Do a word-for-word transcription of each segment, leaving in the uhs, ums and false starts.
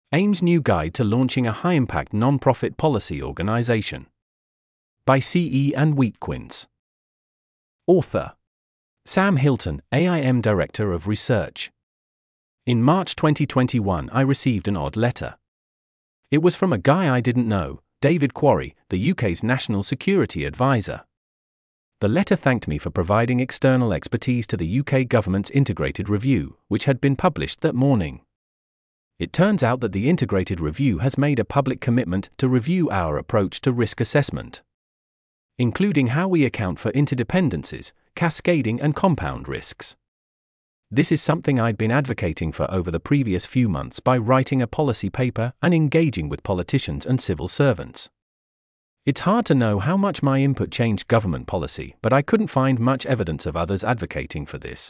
AIM's New Guide to Launching a High-Impact Non-Profit Policy Organization. By C E and Weekwins. Author: Sam Hilton, A I M Director of Research. In March twenty twenty-one, I received an odd letter. It was from a guy I didn't know, David Quarry, the U K's National Security Advisor. The letter thanked me for providing external expertise to the U K government's Integrated Review, which had been published that morning. It turns out that the Integrated Review has made a public commitment to review our approach to risk assessment, including how we account for interdependencies, cascading and compound risks. This is something I'd been advocating for over the previous few months by writing a policy paper and engaging with politicians and civil servants. It's hard to know how much my input changed government policy, but I couldn't find much evidence of others advocating for this.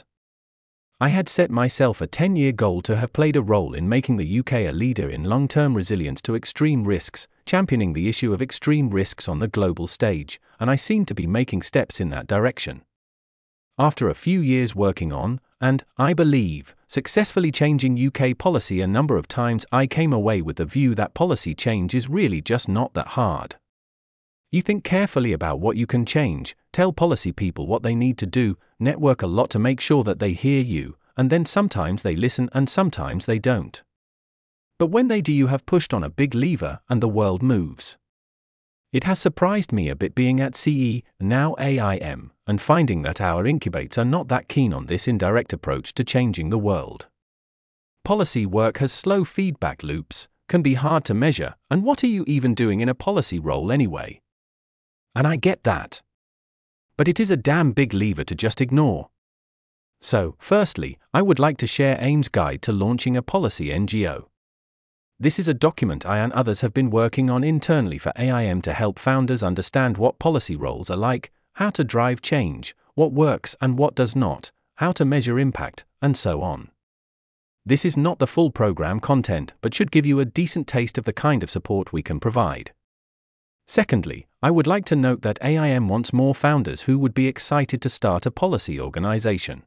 I had set myself a ten-year goal to have played a role in making the U K a leader in long-term resilience to extreme risks, championing the issue of extreme risks on the global stage, and I seem to be making steps in that direction. After a few years working on, and, I believe, successfully changing U K policy a number of times, I came away with the view that policy change is really just not that hard. You think carefully about what you can change, tell policy people what they need to do, network a lot to make sure that they hear you, and then sometimes they listen and sometimes they don't. But when they do, you have pushed on a big lever and the world moves. It has surprised me a bit being at C E, now A I M, and finding that our incubates are not that keen on this indirect approach to changing the world. Policy work has slow feedback loops, can be hard to measure, and what are you even doing in a policy role anyway? And I get that. But it is a damn big lever to just ignore. So, firstly, I would like to share AIM's Guide to Launching a Policy N G O. This is a document I and others have been working on internally for A I M to help founders understand what policy roles are like, how to drive change, what works and what does not, how to measure impact, and so on. This is not the full program content, but should give you a decent taste of the kind of support we can provide. Secondly, I would like to note that A I M wants more founders who would be excited to start a policy organization.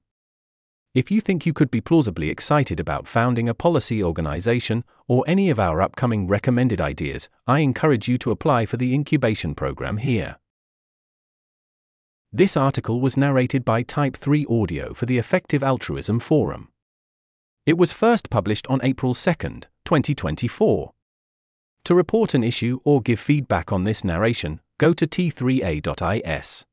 If you think you could be plausibly excited about founding a policy organization or any of our upcoming recommended ideas, I encourage you to apply for the incubation program here. This article was narrated by Type three Audio for the Effective Altruism Forum. It was first published on April second, twenty twenty-four. To report an issue or give feedback on this narration, go to T three A dot I S.